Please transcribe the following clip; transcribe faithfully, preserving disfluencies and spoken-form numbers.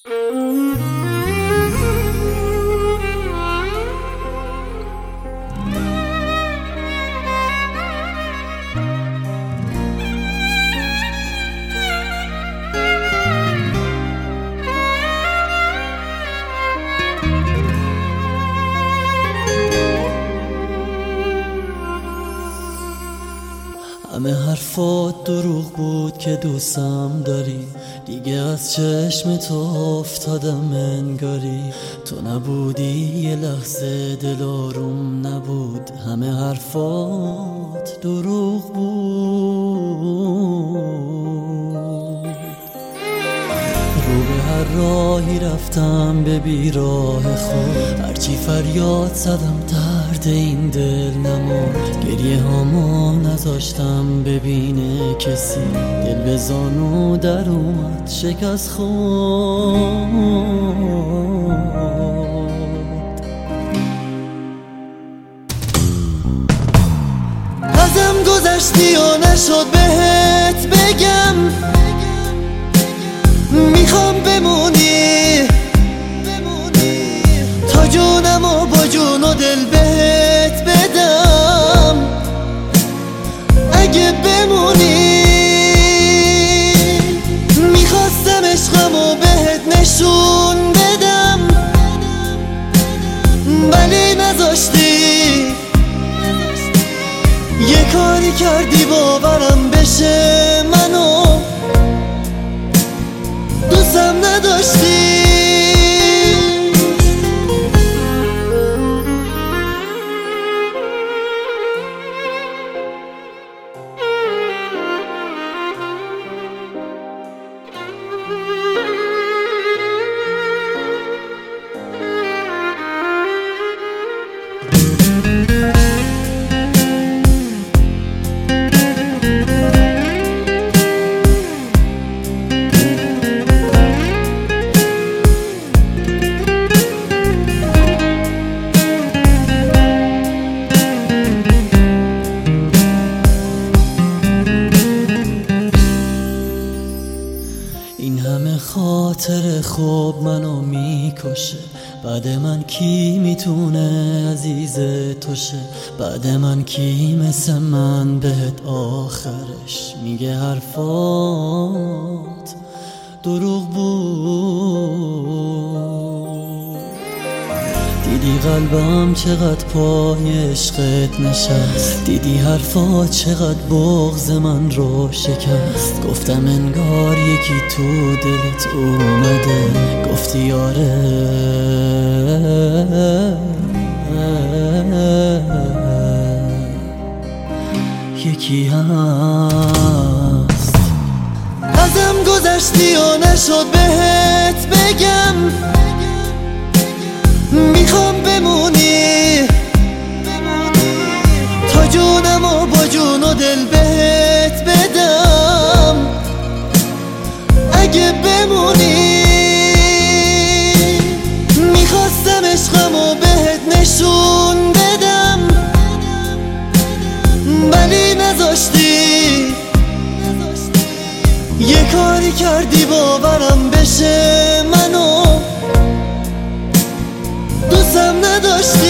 همه حرفات دروغ بود که دوستم داری، دیگه از چشم تو افتادم انگاری. تو نبودی یه لحظه دل آروم نبود، همه حرفات دروغ بود. رو به هر راهی رفتم به بیراه خود، هرچی فریاد زدم درد این دل نمرد. گریه هامو نذاشتم ببینه کسی، دل به زانو در اومد شکست خورد. ازم گذشتی و نشد بهت بگم، میخوام بمونی تا جونم و با جون و دل بهت بدم. اگه بمونی میخواستم عشقم و بهت نشون بدم، ولی نذاشتی. یه کاری کردی باورم بشه منو دوستم نداشتی. این همه خاطر خوب منو میکشه، بعد من کی میتونه عزیز توشه؟ بعد من کی مثل من بهت آخرش میگه حرفات دروغ بود. دیدی قلبم چقدر پای عشقت نشست، دیدی حرفات چقدر بغض من رو شکست. گفتم انگار یکی تو دلت اومده، گفتی آره یکی هست. ازم گذشتی و نشد بهت بگم، میخوام بمونی تا جونم و با جون و دل بهت بدم. اگه بمونی میخواستم عشقم و بهت نشون بدم، ولی نذاشتی. یه کاری کردی باورم بشه منو دوستم نداشتی.